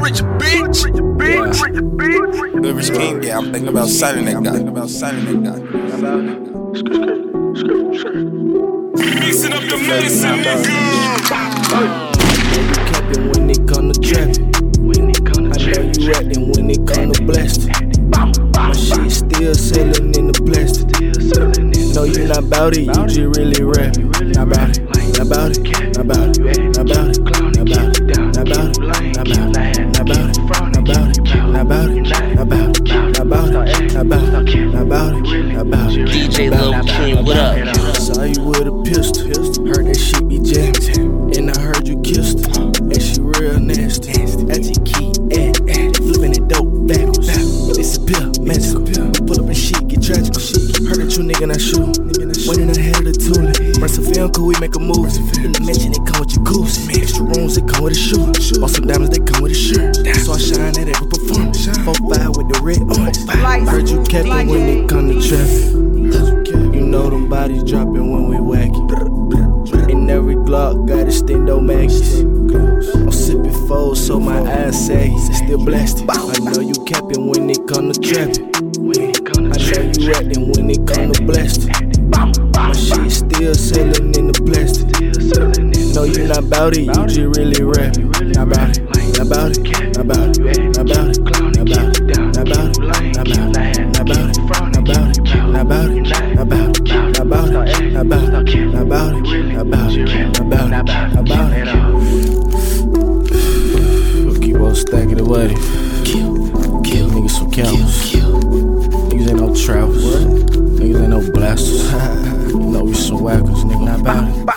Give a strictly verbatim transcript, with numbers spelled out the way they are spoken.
rich bitch. Yeah. Good Rich King, yeah, I'm thinking about signing that guy. I'm thinking about signing that guy. Mixing up the medicine, nigga. You capping when it come to trapping. I know you acting when it come to blasting. My shit still selling in the plastic. No, you not bout it, you just really rapping. Not bout it, not bout it, not bout it, not bout it, not bout it, not bout it, not bout it, not bout it, not bout it, not bout it, not bout it, not bout it, not bout it, not bout it, not bout it. D J Lil King, what up? Saw you with a pistol, heard that shit be jammed, and I heard you kissed her, and she real nasty. That's your key, eh, eh, flipping it dope backwards. Disappear, magical. Pull up and shit, get tragic. Heard that you nigga not shoot. Waiting ahead of the tooling. Run some film, cool, we make a move. In the mansion, they come with your goose. Extra rooms, they come with a shoe. Bought some diamonds, they come with a shirt. So I shine at every performance. four five with the red on. Heard you capping when it come to traffic. You know them bodies dropping when we wacky. In every Glock, got a stendo Maggies. I'm sipping fold, so my eyes saggy. Still blasted. I know you capping when it come to trapping. I know you acting when it come to blasting. My shit still selling in the plastic. No, you not bout it, you just really rapping. Not bout it, not bout it, not bout it, not bout it, not bout it, not bout it, not bout it, not bout it, not bout it, not bout it, not bout it, not bout it, not bout it, not bout it, not bout it, not bout it, not bout it. We'll keep on stacking the money. Kill, kill niggas some camels. Niggas ain't no trappers. Niggas ain't no blasters. You know we some whackers, nigga. Not bout it.